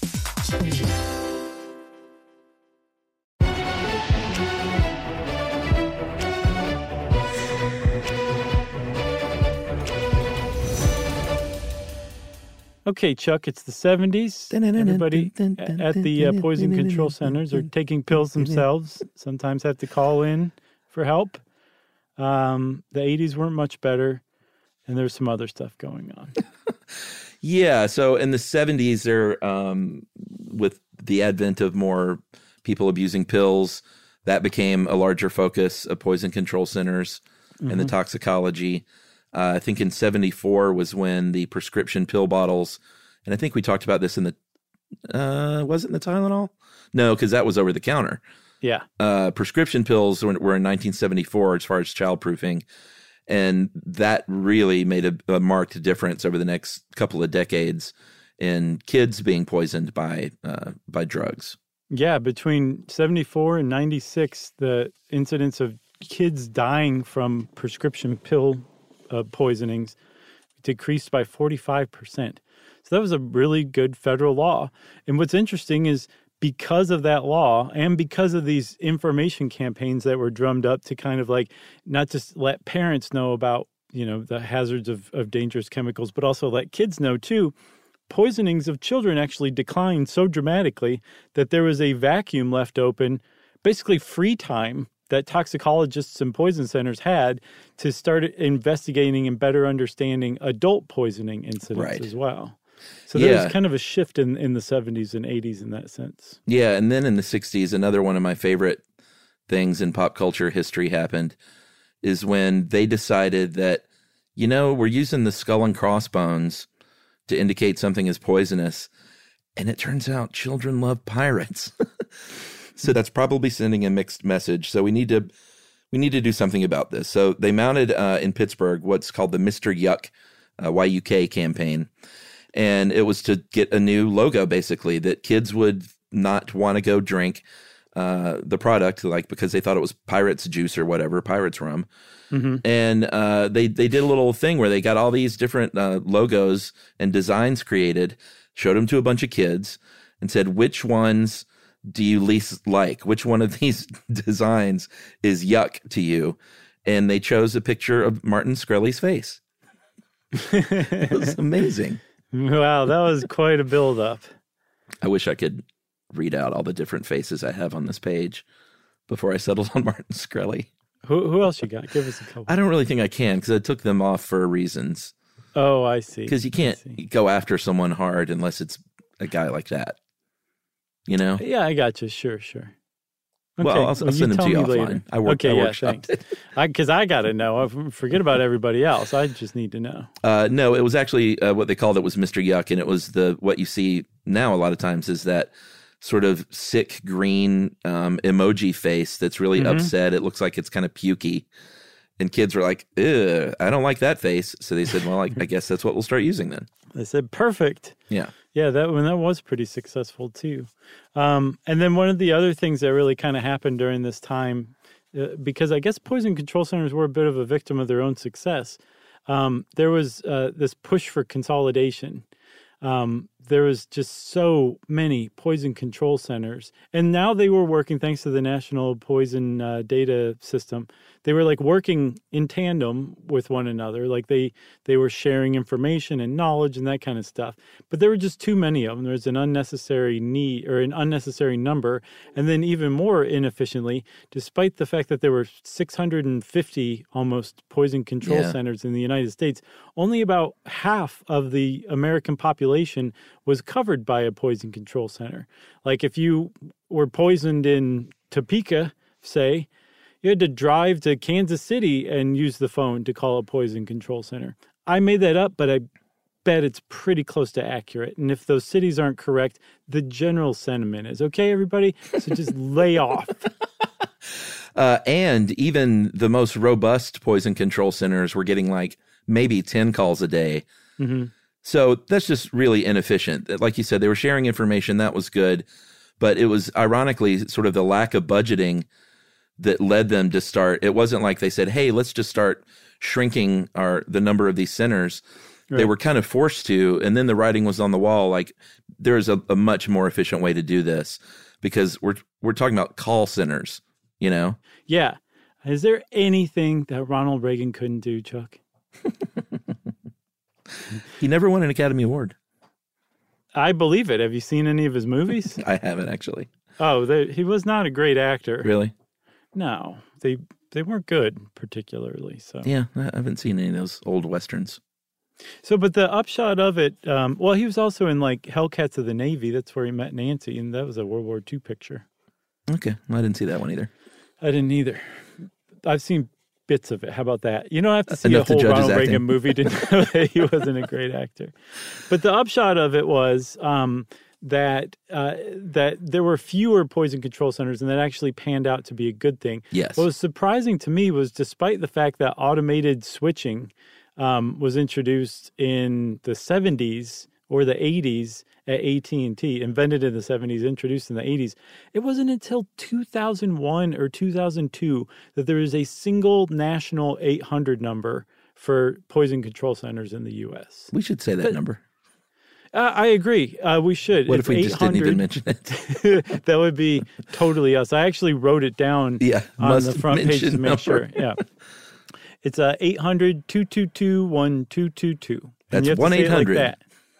Okay, Chuck, it's the seventies. Everybody at the uh, poison control centers are taking pills themselves, sometimes have to call in for help. Um, the eighties weren't much better, and there's some other stuff going on. Yeah, so in the seventies, there, um, with the advent of more people abusing pills, that became a larger focus of poison control centers mm-hmm. and the toxicology. Uh, I think in seventy-four was when the prescription pill bottles, and I think we talked about this in the, uh, was it in the Tylenol? No, because that was over the counter. Yeah. Uh, prescription pills were, were in nineteen seventy-four as far as childproofing, and that really made a, a marked difference over the next couple of decades in kids being poisoned by uh, by drugs. Yeah, between seventy-four and ninety-six, the incidence of kids dying from prescription pill Uh, poisonings decreased by forty-five percent. So that was a really good federal law. And what's interesting is because of that law and because of these information campaigns that were drummed up to kind of like not just let parents know about, you know, the hazards of, of dangerous chemicals, but also let kids know too, poisonings of children actually declined so dramatically that there was a vacuum left open, basically free time that toxicologists and poison centers had to start investigating and better understanding adult poisoning incidents right. as well. So there yeah. was kind of a shift in, in the seventies and eighties in that sense. Yeah, and then in the sixties, another one of my favorite things in pop culture history happened is when they decided that, you know, we're using the skull and crossbones to indicate something is poisonous, and it turns out children love pirates. So that's probably sending a mixed message. So we need to we need to do something about this. So they mounted uh, in Pittsburgh what's called the Mister Yuck, uh, Y U K campaign. And it was to get a new logo, basically, that kids would not want to go drink uh, the product, like because they thought it was Pirates juice or whatever, Pirates rum. Mm-hmm. And uh, they they did a little thing where they got all these different uh, logos and designs created, showed them to a bunch of kids, and said, which ones do you least like? Which one of these designs is yuck to you? And they chose a picture of Martin Shkreli's face. It was amazing. Wow, that was quite a build-up. I wish I could read out all the different faces I have on this page before I settled on Martin Shkreli. Who, who else you got? Give us a couple. I don't really think I can because I took them off for reasons. Oh, I see. Because you can't go after someone hard unless it's a guy like that. You know? Yeah, I got you. Sure, sure. Okay. Well, I'll, I'll well, send them to you offline. Later. I work, okay, I yeah, thanks. Because I, I got to know. I forget about everybody else. I just need to know. Uh, no, it was actually uh, what they called it was Mister Yuck, and it was the what you see now a lot of times is that sort of sick green um, emoji face that's really mm-hmm. upset. It looks like it's kind of pukey. And kids were like, "Ugh, I don't like that face." So they said, well, I, I guess that's what we'll start using then. They said, perfect. Yeah. Yeah, that one that was pretty successful too. Um, and then one of the other things that really kind of happened during this time, uh, because I guess poison control centers were a bit of a victim of their own success, um, there was uh, this push for consolidation. Um, there was just so many poison control centers. And now they were working, thanks to the National Poison uh, Data System, they were like working in tandem with one another. Like they, they were sharing information and knowledge and that kind of stuff. But there were just too many of them. There was an unnecessary need or an unnecessary number. And then even more inefficiently, despite the fact that there were six hundred fifty almost poison control yeah. centers in the United States, only about half of the American population was covered by a poison control center. Like if you were poisoned in Topeka, say, you had to drive to Kansas City and use the phone to call a poison control center. I made that up, but I bet it's pretty close to accurate. And if those cities aren't correct, the general sentiment is, okay, everybody, so just lay off. Uh, and even the most robust poison control centers were getting like maybe ten calls a day. Mm-hmm. So that's just really inefficient. Like you said, they were sharing information. That was good. But it was ironically sort of the lack of budgeting that led them to start. It wasn't like they said, hey, let's just start shrinking our the number of these centers. Right. They were kind of forced to. And then the writing was on the wall. Like there's a, a much more efficient way to do this because we're we're talking about call centers, you know? Yeah. Is there anything that Ronald Reagan couldn't do, Chuck? He never won an Academy Award. I believe it. Have you seen any of his movies? I haven't, actually. Oh, they, he was not a great actor. Really? No, they they weren't good particularly. So yeah, I haven't seen any of those old Westerns. So, but the upshot of it, um, well, he was also in like Hellcats of the Navy. That's where he met Nancy, and that was a World War Two picture. Okay, well, I didn't see that one either. I didn't either. I've seen bits of it. How about that? You don't have to see Enough a whole Ronald acting. Reagan movie to know that he wasn't a great actor. But the upshot of it was um, that uh, that there were fewer poison control centers, and that actually panned out to be a good thing. Yes. What was surprising to me was, despite the fact that automated switching um, was introduced in the seventies or the eighties at A T and T, invented in the seventies, introduced in the eighties, it wasn't until two thousand one or two thousand two that there was a single national eight hundred number for poison control centers in the U S. We should say that but, number. Uh, I agree. Uh, we should. What if, if we just didn't even mention it? That would be totally us. I actually wrote it down yeah, on the front page to make number. sure. Yeah. It's uh, eight hundred, two two two, one two two two. That's one eight hundred. Like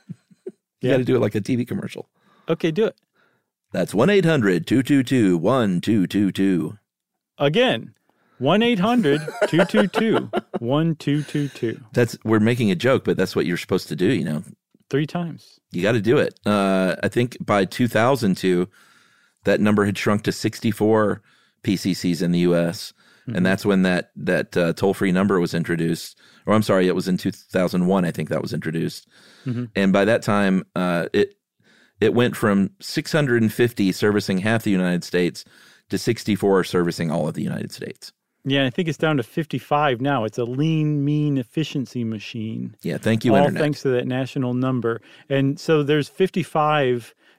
you yeah. got to do it like a T V commercial. Okay, do it. That's one eight hundred, two two two, one two two two. Again, one eight hundred, two two two, one two two two. That's, we're making a joke, but that's what you're supposed to do, you know. Three times. You got to do it. Uh, I think by two thousand two, that number had shrunk to sixty-four P C Cs in the U S, mm-hmm. and that's when that that uh, toll-free number was introduced. Or I'm sorry, it was in two thousand one, I think that was introduced. Mm-hmm. And by that time, uh, it it went from six hundred fifty servicing half the United States to sixty-four servicing all of the United States. Yeah, I think it's down to fifty-five now. It's a lean, mean efficiency machine. Yeah, thank you, all Internet. Thanks to that national number. And so there's fifty-five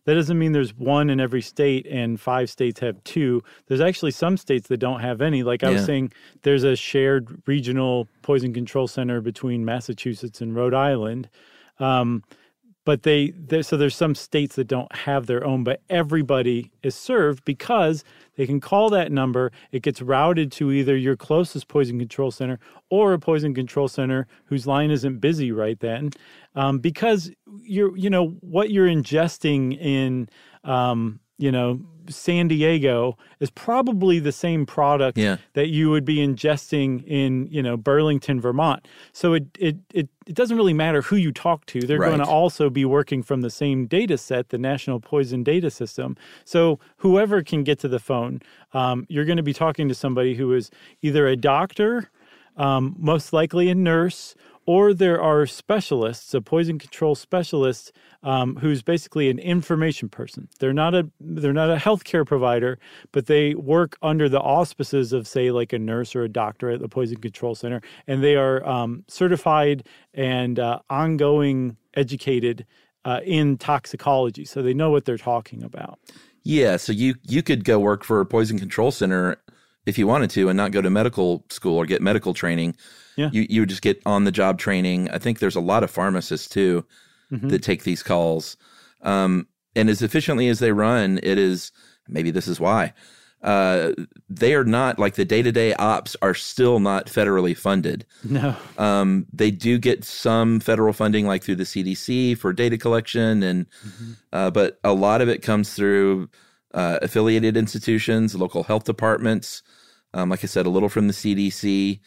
That doesn't mean there's one in every state and five states have two. There's actually some states that don't have any. Like I Yeah. was saying, there's a shared regional poison control center between Massachusetts and Rhode Island. Um, but they, they, so there's some states that don't have their own, but everybody is served because they can call that number. It gets routed to either your closest poison control center or a poison control center whose line isn't busy right then. Um, because you're, you know, what you're ingesting in, um, you know, San Diego is probably the same product Yeah. that you would be ingesting in, you know, Burlington, Vermont. So it it it, it doesn't really matter who you talk to. They're Right. going to also be working from the same data set, the National Poison Data System. So whoever can get to the phone, um, you're going to be talking to somebody who is either a doctor, um, most likely a nurse, or there are specialists, a poison control specialist, um, who's basically an information person. They're not a they're not a healthcare provider, but they work under the auspices of, say, like a nurse or a doctor at the Poison Control Center, and they are um, certified and uh, ongoing educated uh, in toxicology, so they know what they're talking about. Yeah, so you you could go work for a poison control center if you wanted to and not go to medical school or get medical training. Yeah. You you would just get on the job training. I think there's a lot of pharmacists too Mm-hmm. that take these calls. Um, and as efficiently as they run, it is, maybe this is why, uh, they are not, like the day-to-day ops are still not federally funded. No. Um, they do get some federal funding, like through the C D C for data collection, and Mm-hmm. uh, but a lot of it comes through uh, affiliated institutions, local health departments. Um, like I said, a little from the C D C,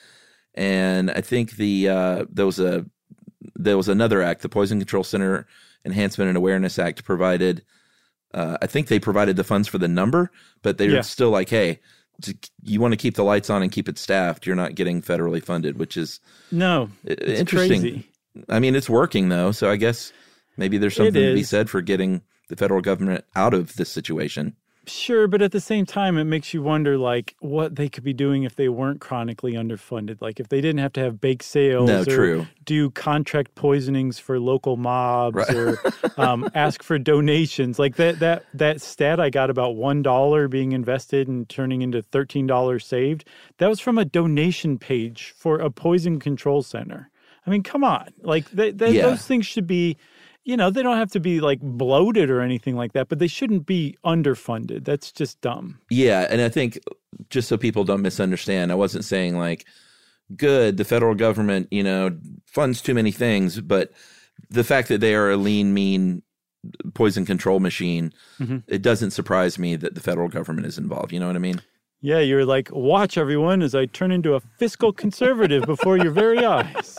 and I think the uh, there was a there was another act, the Poison Control Center Enhancement and Awareness Act, provided. Uh, I think they provided the funds for the number, but they're Yeah. still like, hey, you want to keep the lights on and keep it staffed. You're not getting federally funded, which is No. i- It's interesting. crazy. I mean, it's working though, so I guess maybe there's something to be is. said for getting the federal government out of this situation. Sure, but at the same time, it makes you wonder, like, what they could be doing if they weren't chronically underfunded. Like, if they didn't have to have bake sales No, or true. do contract poisonings for local mobs Right. or um, ask for donations. Like, that that that stat I got about one dollar being invested and turning into thirteen dollars saved, that was from a donation page for a poison control center. I mean, come on. Like, they, they, Yeah. those things should be... You know, they don't have to be like bloated or anything like that, but they shouldn't be underfunded. That's just dumb. Yeah, and I think just so people don't misunderstand, I wasn't saying like, good, the federal government, you know, funds too many things, but the fact that they are a lean, mean poison control machine, Mm-hmm. it doesn't surprise me that the federal government is involved. You know what I mean? Yeah, you're like, watch everyone as I turn into a fiscal conservative before your very eyes.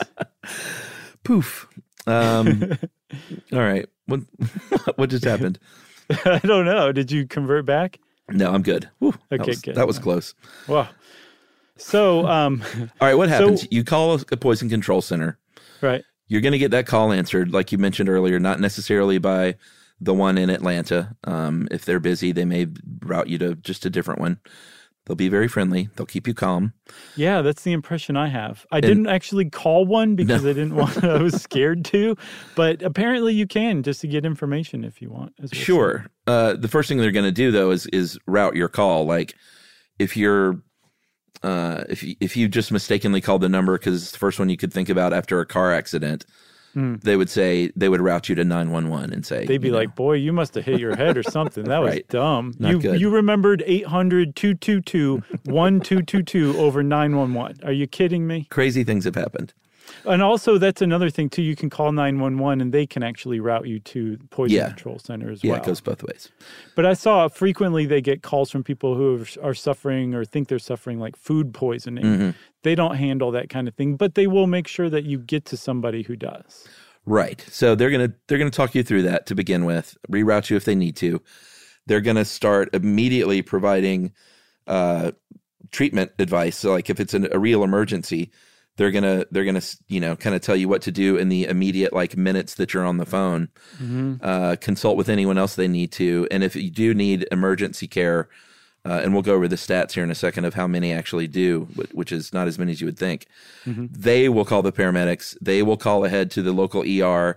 Poof. Um, all right. What, what just happened? I don't know. Did you convert back? No, I'm good. Whew, that Okay, was, good. That was close. Wow. So, um, All right, what happens? So- You call a poison control center. right. You're going to get that call answered, like you mentioned earlier, not necessarily by the one in Atlanta. Um, if they're busy, they may route you to just a different one. They'll be very friendly. They'll keep you calm. Yeah, that's the impression I have. I didn't actually call one because No. I didn't want, I was scared to, but apparently you can just to get information if you want. as we'll see. Sure. Uh, the first thing they're going to do, though, is is route your call. Like if you're uh, if you, if you just mistakenly called the number because it's the first one you could think about after a car accident, Mm. they would say they would route you to nine one one and say They'd be you know, like, boy, you must have hit your head or something. That was Right. dumb. Not you good. you remembered eight hundred, two two two, one two two two over nine one one. Are you kidding me? crazy things have happened. And also, that's another thing, too. You can call nine one one and they can actually route you to the Poison Yeah. Control Center as Yeah, well. it goes both ways. But I saw frequently they get calls from people who are, are suffering or think they're suffering like food poisoning. Mm-hmm. They don't handle that kind of thing, but they will make sure that you get to somebody who does. Right. So they're gonna they're gonna talk you through that to begin with, reroute you if they need to. They're gonna start immediately providing uh, treatment advice. So like if it's an, a real emergency, they're gonna they're gonna you know kind of tell you what to do in the immediate like minutes that you're on the phone. Mm-hmm. Uh, consult with anyone else they need to, and if you do need emergency care, uh, and we'll go over the stats here in a second of how many actually do, wh- which is not as many as you would think. Mm-hmm. They will call the paramedics. They will call ahead to the local E R.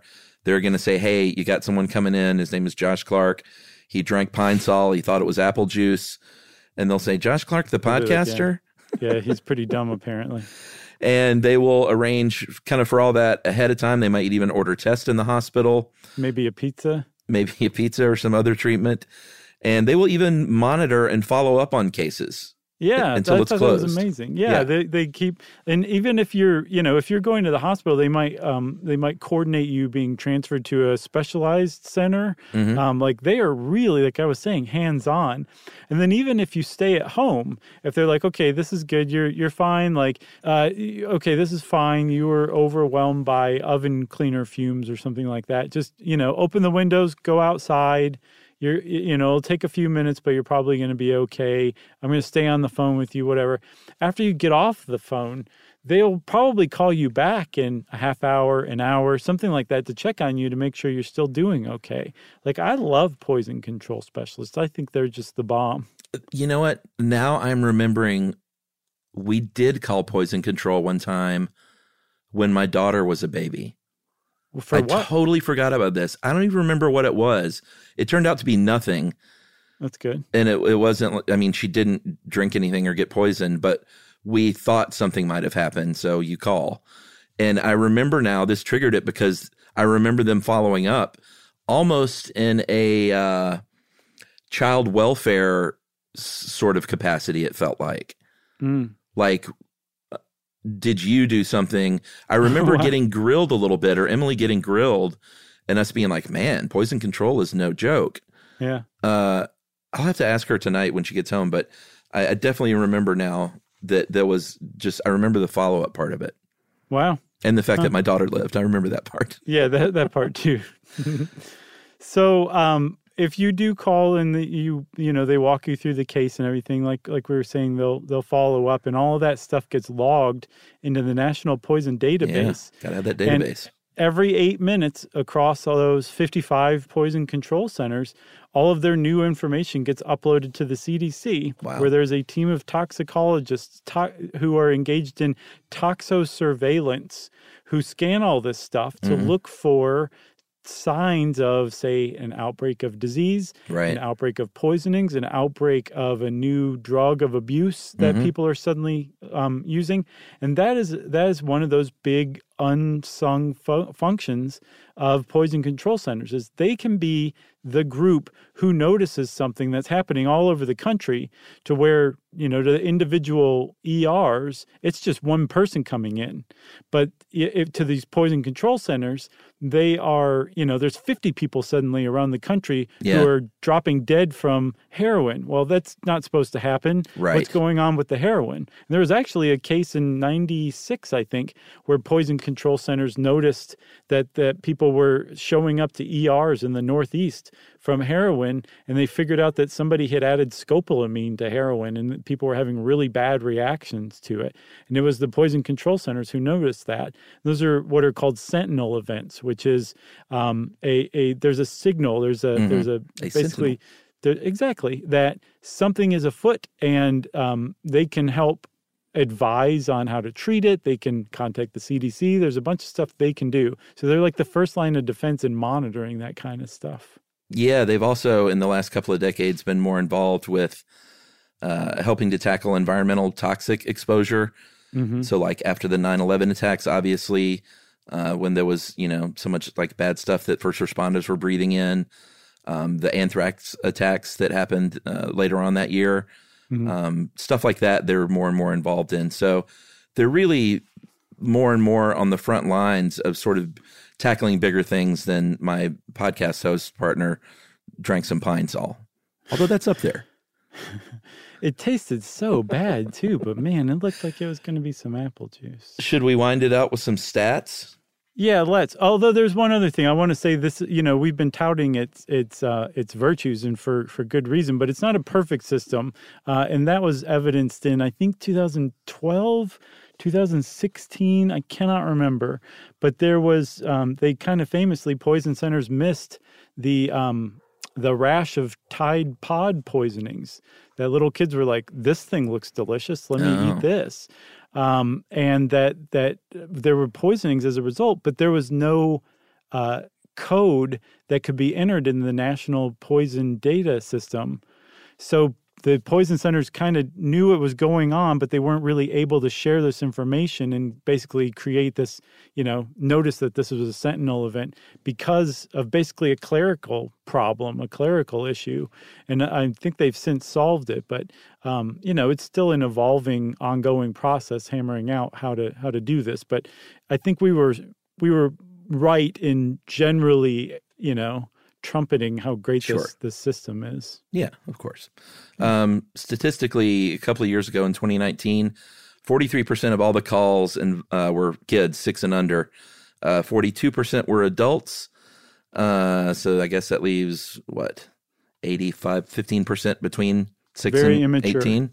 They're going to say, hey, you got someone coming in. His name is Josh Clark. He drank Pine Sol. He thought it was apple juice. And they'll say, Josh Clark, the podcaster? Yeah, yeah he's pretty dumb, apparently. And they will arrange kind of for all that ahead of time. They might even order tests in the hospital. Maybe a pizza. Maybe a pizza or some other treatment. And they will even monitor and follow up on cases. Yeah, until I it's thought closed. That was amazing. Yeah, Yeah. they they keep, and even if you're, you know, if you're going to the hospital, they might um they might coordinate you being transferred to a specialized center. Mhm. Um, like they are really, like I was saying, hands on. And then even if you stay at home, if they're like, okay, this is good, you're you're fine. Like, uh, okay, this is fine. You were overwhelmed by oven cleaner fumes or something like that. Just, you know, open the windows, go outside. You're, you know, it'll take a few minutes, but you're probably going to be okay. I'm going to stay on the phone with you, whatever. After you get off the phone, they'll probably call you back in a half hour, an hour, something like that to check on you to make sure you're still doing okay. Like, I love poison control specialists. I think they're just the bomb. You know what? Now I'm remembering we did call poison control one time when my daughter was a baby. For I what? totally forgot about this. I don't even remember what it was. It turned out to be nothing. That's good. And it, it wasn't, I mean, she didn't drink anything or get poisoned, but we thought something might have happened. So you call. And I remember now this triggered it because I remember them following up almost in a uh, child welfare s- sort of capacity, it felt like. Mm. Like, did you do something? I remember Wow. getting grilled a little bit, or Emily getting grilled, and us being like, man, poison control is no joke. Yeah. Uh, I'll have to ask her tonight when she gets home, but I, I definitely remember now that there was just, I remember the follow-up part of it. Wow. And the fact Huh. that my daughter lived. I remember that part. Yeah, that that part too. So, um, if you do call and the, you you know they walk you through the case and everything, like like we were saying, they'll they'll follow up, and all of that stuff gets logged into the National Poison Database. Yeah, gotta have that And database. every eight minutes across all those fifty-five poison control centers, all of their new information gets uploaded to the C D C, Wow. where there's a team of toxicologists to- who are engaged in toxosurveillance, who scan all this stuff to Mhm. look for signs of, say, an outbreak of disease, Right. an outbreak of poisonings, an outbreak of a new drug of abuse that Mhm. people are suddenly um, using. And that is that is one of those big unsung fu- functions of poison control centers, is they can be the group who notices something that's happening all over the country, to where, you know, to the individual E Rs, it's just one person coming in. But i- if, to these poison control centers, they are, you know, there's fifty people suddenly around the country Yeah. who are dropping dead from heroin. Well, that's not supposed to happen. Right. What's going on with the heroin? And there was actually a case in ninety-six, I think, where poison control centers noticed that, that people were showing up to E Rs in the Northeast from heroin, and they figured out that somebody had added scopolamine to heroin, and that people were having really bad reactions to it. And it was the poison control centers who noticed that. Those are what are called sentinel events, which is um, a, a there's a signal, there's a Mhm. there's a, A basically there, exactly that something is afoot, and um, they can help advise on how to treat it. They can contact the C D C. There's a bunch of stuff they can do. So they're like the first line of defense in monitoring that kind of stuff. Yeah, they've also, in the last couple of decades, been more involved with uh, helping to tackle environmental toxic exposure. Mhm. So, like after the nine eleven attacks, obviously, uh, when there was, you know, so much like bad stuff that first responders were breathing in, um, the anthrax attacks that happened uh, later on that year, Mhm. um, stuff like that, they're more and more involved in. So they're really more and more on the front lines of sort of tackling bigger things than my podcast host partner drank some Pine Sol. Although that's up there. It tasted so bad too, but man, it looked like it was going to be some apple juice. Should we wind it out with some stats? Yeah, let's. Although there's one other thing I want to say. This, you know, we've been touting its its uh, its virtues, and for for good reason. But it's not a perfect system, uh, and that was evidenced in I think two thousand twelve, two thousand sixteen. I cannot remember, but there was um, they kind of famously poison centers missed the um, the rash of Tide Pod poisonings. That little kids were like, "This thing looks delicious. Let me Oh. eat this." Um, and that that there were poisonings as a result, but there was no uh, code that could be entered in the national poison data system. So the poison centers kind of knew it was going on, but they weren't really able to share this information and basically create this, you know, notice that this was a Sentinel event because of basically a clerical problem, a clerical issue. And I think they've since solved it, but, um, you know, it's still an evolving, ongoing process hammering out how to how to do this. But I think we were we were right in generally, you know, trumpeting how great Sure. this, this system is. Yeah, of course. Um, statistically, a couple of years ago in twenty nineteen, forty-three percent of all the calls and uh, were kids six and under. Uh, forty-two percent were adults. Uh, so I guess that leaves, what, eighty-five, fifteen percent between six Very and immature. eighteen.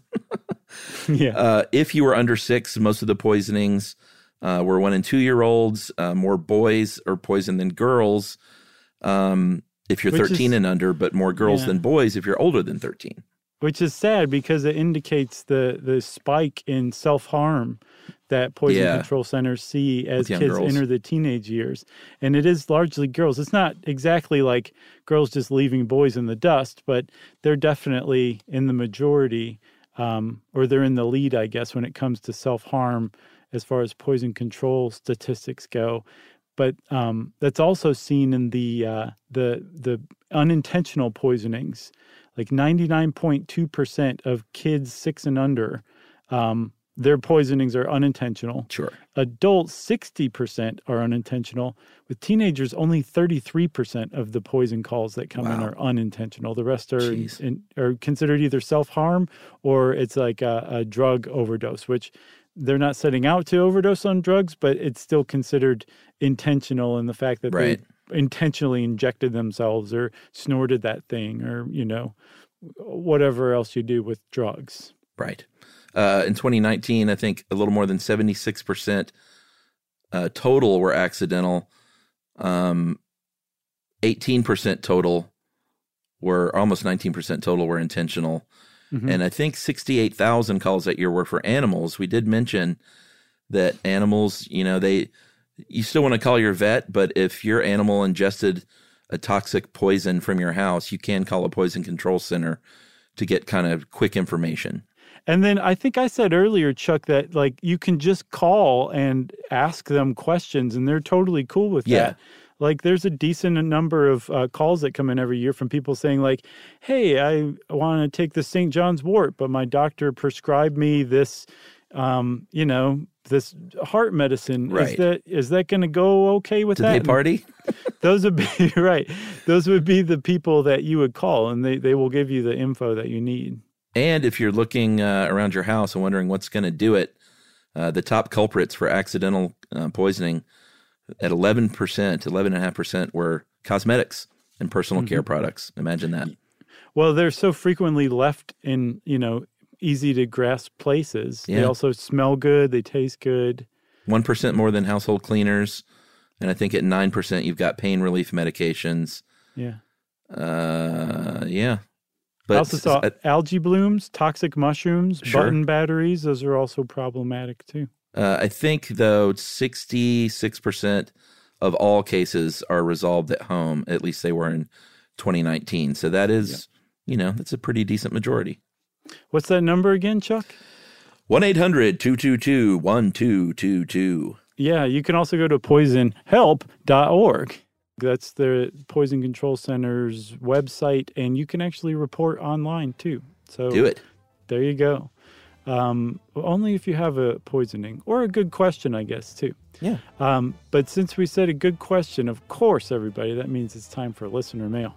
Yeah. Uh, if you were under six, most of the poisonings uh, were one and two-year-olds. Uh, more boys are poisoned than girls. Um if you're Which thirteen is- and under, but more girls yeah. than boys if you're older than thirteen. Which is sad because it indicates the, the spike in self-harm that poison Yeah. control centers see as With young kids girls. enter the teenage years. And it is largely girls. It's not exactly like girls just leaving boys in the dust, but they're definitely in the majority, um, or they're in the lead, I guess, when it comes to self-harm as far as poison control statistics go. But um, that's also seen in the uh, the the unintentional poisonings. Like ninety-nine point two percent of kids six and under, um, their poisonings are unintentional. Sure. Adults, sixty percent are unintentional. With teenagers, only thirty-three percent of the poison calls that come in Wow. are unintentional. The rest are in, Jeez. in, are considered either self-harm or it's like a, a drug overdose, which they're not setting out to overdose on drugs, but it's still considered intentional in the fact that Right. they intentionally injected themselves or snorted that thing or, you know, whatever else you do with drugs. Right. Uh, in twenty nineteen, I think a little more than seventy-six percent uh, total were accidental. Um, eighteen percent total were, almost nineteen percent total were intentional. Mm-hmm. And I think sixty-eight thousand calls that year were for animals. We did mention that animals, you know, they, you still want to call your vet, but if your animal ingested a toxic poison from your house, you can call a poison control center to get kind of quick information. And then I think I said earlier, Chuck, that like you can just call and ask them questions and they're totally cool with Yeah. that. Like there's a decent number of uh, calls that come in every year from people saying like, hey, I want to take the Saint John's wort, but my doctor prescribed me this, um, you know, this heart medicine. Right. Is that is that going to go okay with Did that? they And party? those would be, right. Those would be the people that you would call and they, they will give you the info that you need. And if you're looking uh, around your house and wondering what's going to do it, uh, the top culprits for accidental uh, poisoning at eleven percent, eleven point five percent were cosmetics and personal Mm-hmm. care products. Imagine that. Well, they're so frequently left in, you know, easy to grasp places. They Yeah. also smell good. They taste good. one percent more than household cleaners. And I think at nine percent, you've got pain relief medications. Yeah. Uh, yeah. I But also saw uh, algae blooms, toxic mushrooms, Sure. button batteries. Those are also problematic too. uh, I think, though, sixty-six percent of all cases are resolved at home. At least they were in twenty nineteen. So that is, you know, that's a pretty decent majority. What's that number again, Chuck? one eight hundred two two two one two two two. Yeah, you can also go to poison help dot org. That's the Poison Control Center's website, and you can actually report online too. So Do it. There you go. Um, only if you have a poisoning or a good question, I guess, too. Yeah. Um, but since we said a good question, of course, everybody, that means it's time for listener mail.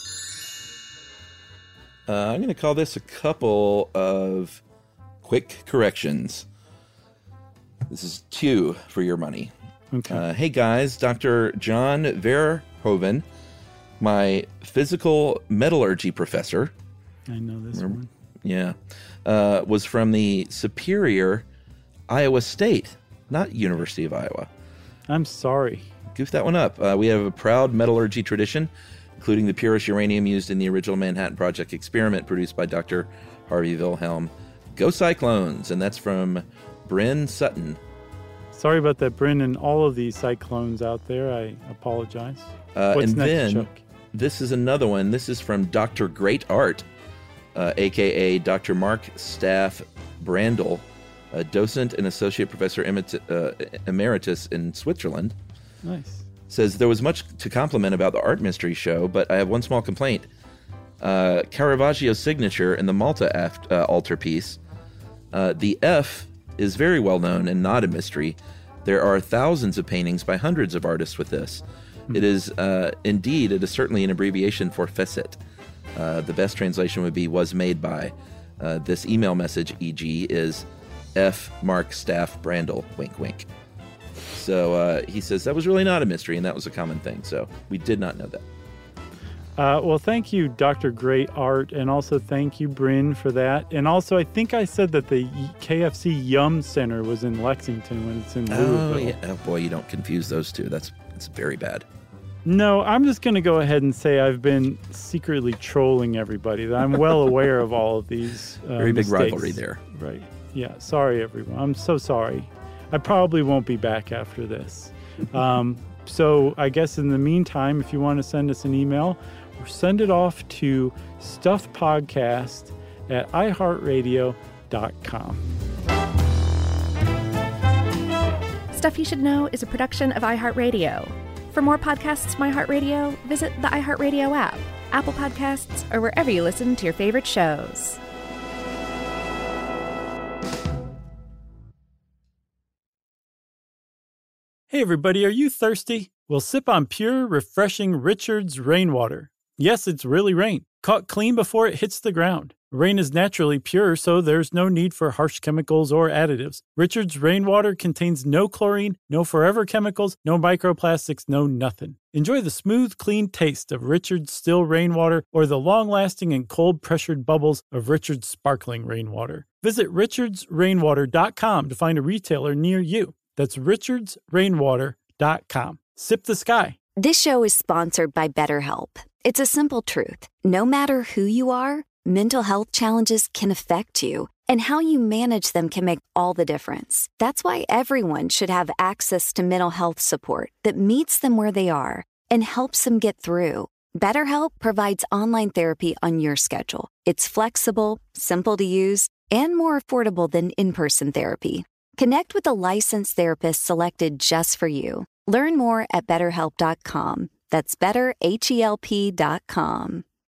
Uh, I'm going to call this a couple of quick corrections. This is two for your money. Okay. Uh, hey guys, Doctor John Verhoeven, my physical metallurgy professor, I know this one. yeah, uh, was from the Superior, Iowa State, not University of Iowa. I'm sorry. Goof that one up. Uh, we have a proud metallurgy tradition, including the purest uranium used in the original Manhattan Project experiment produced by Doctor Harvey Wilhelm. Go Cyclones! And that's from Bryn Sutton. Sorry about that, Bryn, and all of these cyclones out there. I apologize. Uh, What's and next, then Chuck? This is another one. This is from Doctor Great Art, uh, a k a. Doctor Mark Staff Brandl, a docent and associate professor emit- uh, emeritus in Switzerland. Nice. Says, there was much to compliment about the Art Mystery Show, but I have one small complaint. Uh, Caravaggio's signature in the Malta aft, uh, altarpiece, uh, the F is very well known and not a mystery. There are thousands of paintings by hundreds of artists with this. Mm-hmm. It is, uh, indeed, it is certainly an abbreviation for Facet. Uh, the best translation would be was made by. Uh, this email message, for example, is F. Mark Staff Brandl, wink, wink. So uh, he says that was really not a mystery, and that was a common thing. So we did not know that. Uh, well, thank you, Doctor Great Art, and also thank you, Bryn, for that. And also, I think I said that the K F C Yum Center was in Lexington when it's in Louisville. Oh, yeah. Oh, boy, you don't confuse those two. That's that's very bad. No, I'm just going to go ahead and say I've been secretly trolling everybody. That I'm well aware of all of these uh, Very big mistakes. rivalry there. Right. Yeah. Sorry, everyone. I'm so sorry. I probably won't be back after this. Um, so I guess in the meantime, if you want to send us an email, or send it off to stuffpodcast at i heart radio dot com. Stuff You Should Know is a production of iHeartRadio. For more podcasts from iHeartRadio, visit the iHeartRadio app, Apple Podcasts, or wherever you listen to your favorite shows. Hey everybody, are you thirsty? Well, sip on pure, refreshing Richard's Rainwater. Yes, it's really rain, caught clean before it hits the ground. Rain is naturally pure, so there's no need for harsh chemicals or additives. Richard's Rainwater contains no chlorine, no forever chemicals, no microplastics, no nothing. Enjoy the smooth, clean taste of Richard's Still Rainwater or the long-lasting and cold-pressured bubbles of Richard's Sparkling Rainwater. Visit richards rainwater dot com to find a retailer near you. That's richards rainwater dot com. Sip the sky. This show is sponsored by BetterHelp. It's a simple truth. No matter who you are, mental health challenges can affect you, and how you manage them can make all the difference. That's why everyone should have access to mental health support that meets them where they are and helps them get through. BetterHelp provides online therapy on your schedule. It's flexible, simple to use, and more affordable than in-person therapy. Connect with a licensed therapist selected just for you. Learn more at better help dot com. That's better H E L P dot com.